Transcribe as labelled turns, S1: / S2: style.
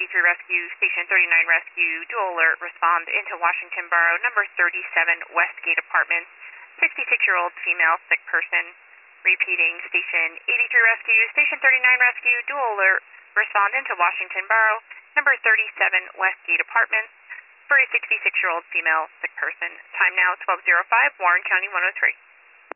S1: 83 Rescue, Station 39 Rescue, dual alert, respond into Washington Borough, number 37 Westgate Apartments, 66-year-old female sick person. Repeating, Station 83 Rescue, Station 39 Rescue, dual alert, respond into Washington Borough, number 37 Westgate Apartments, for a 66-year-old female sick person. Time now 12:05, Warren County 103.